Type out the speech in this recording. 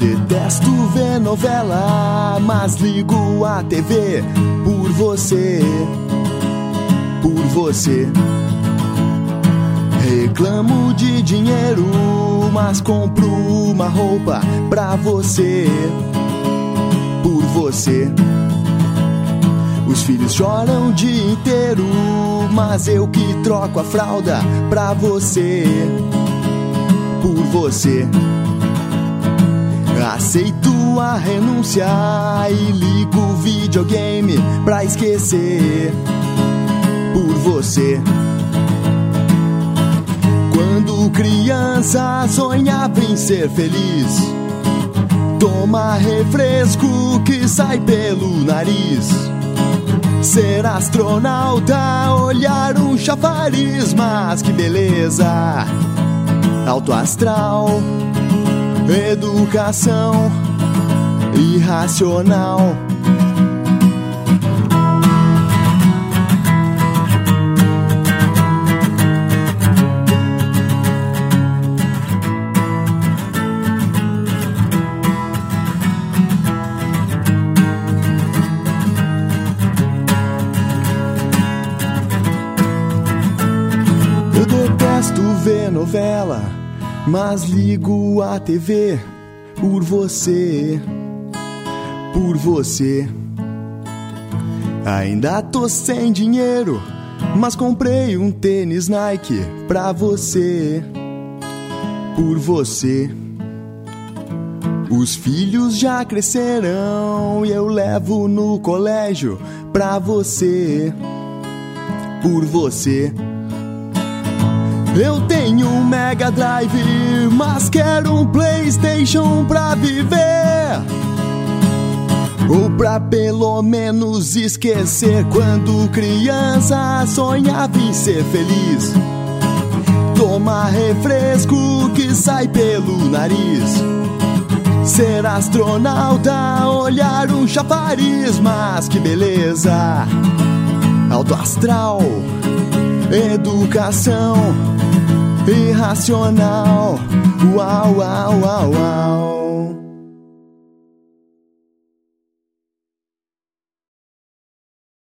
Detesto ver novela, mas ligo a TV por você, por você. Reclamo de dinheiro, mas compro uma roupa pra você, por você. Os filhos choram o dia inteiro, mas eu que troco a fralda pra você, por você. Aceito a renúncia e ligo o videogame pra esquecer, por você. Quando criança sonhava em ser feliz, tomar refresco que sai pelo nariz, ser astronauta, olhar um chafariz. Mas que beleza, alto astral, educação irracional. Eu detesto ver novela, mas ligo a TV por você, por você. Ainda tô sem dinheiro, mas comprei um tênis Nike pra você, por você. Os filhos já cresceram e eu levo no colégio pra você, por você. Eu tenho um Mega Drive, mas quero um PlayStation pra viver, ou pra pelo menos esquecer. Quando criança sonhava em ser feliz, tomar refresco que sai pelo nariz, ser astronauta, olhar um chafariz. Mas que beleza, alto astral, educação irracional. Uau, uau, uau, uau.